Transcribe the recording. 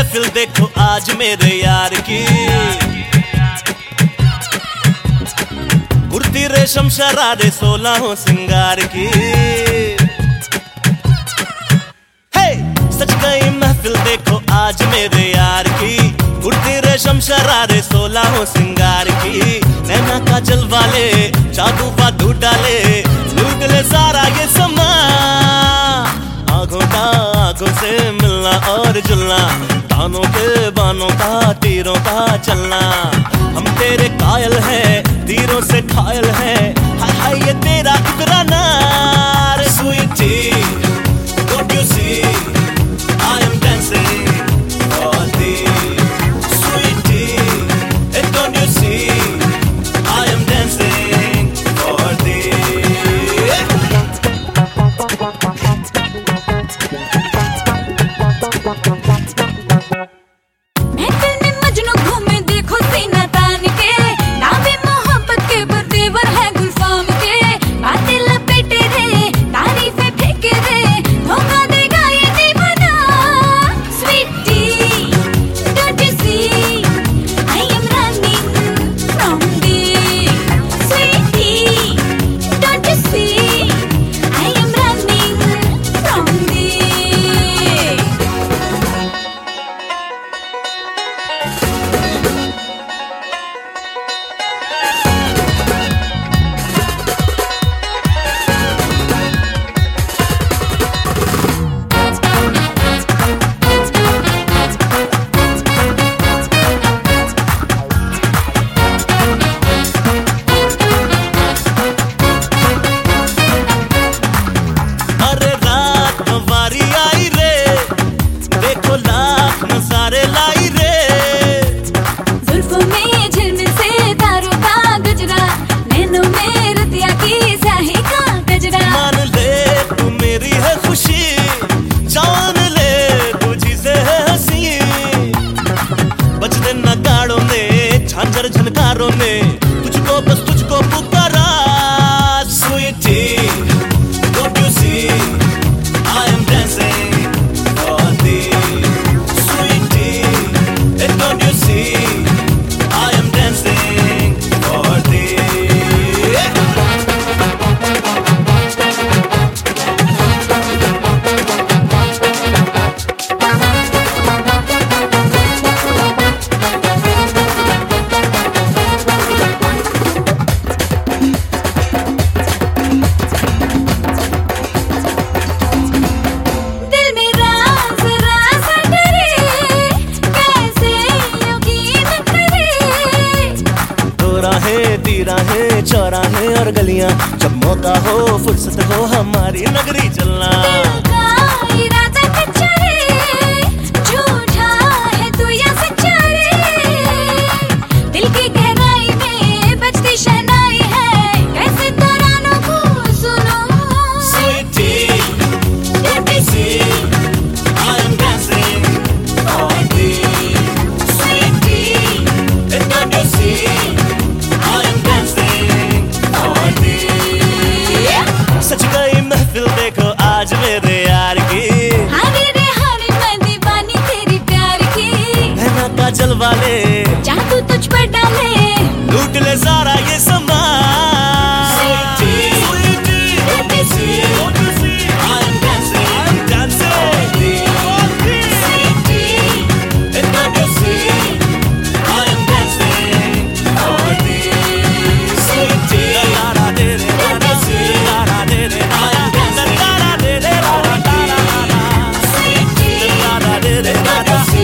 महफिल देखो आज मेरे यार की। कुर्ती रेशम शरारे 16 हो सिंगार की। हे सच गई महफिल देखो आज मेरे यार की। कुर्ती रेशम शरारे 16 हो सिंगार की। नैना काजल वाले जादू वादू डाले लूट ले सारा ये समा। आंखों से मिलना और जुलना, तानों के बानों का तीरों का चलना। हम तेरे कायल हैं, तीरों से घायल हैं। हाय हाय ये तेरा इतराना। Sweetie, don't you see I am dancing for thee. Sweetie, don't you see I am dancing for thee. महफिल में मजनू घूमे देखो सीना तान के। नावे मोहब्बत के बतेवर है गुलफाम के। बातें लपेटे रे तारीफें फेंके रे, धोखा देगा ये दीवाना। Sweetie, don't you see I am running from thee. Sweetie, don't you see I am running from thee. अरे रात हमारी आई रे, देखो लाख नजारे लाई रे। जुल्फों में झिलमिल से तारों का गजरा, नैनों में रतिया की स्याही का गजरा। मान ले तू मेरी है खुशी, जान ले तुझी से है हंसी। बजते नगाड़ों ने झांझर झनकारों ने तुझको बस तुझको पुकारा। Sweetie, don't you see I am dancing for thee. Sweetie, don't you see I am dancing for thee. दिल में राज राज करे, कैसे यकीन करे। दो राहें तीराहें चौराहे और गलियां, जब मौका हो फुर्सत हो हमारी नगरी चलना। दिल का इरादा कच्चा रे, झूठा है तू या सच्चा रे। दिल की गहराई में बजती शहनाई है, कैसे तरानों को सुनो। Sweetie, don't you see I am dancing for thee. Sweetie, don't you see I am dancing for thee. सच गई महफिल देखो आज मेरे यार की। हारे रे हारे मैं दीवानी तेरी प्यार की। नैना काजल वाले जादू तुझ पर डाले, लूट ले सारा ये समा। I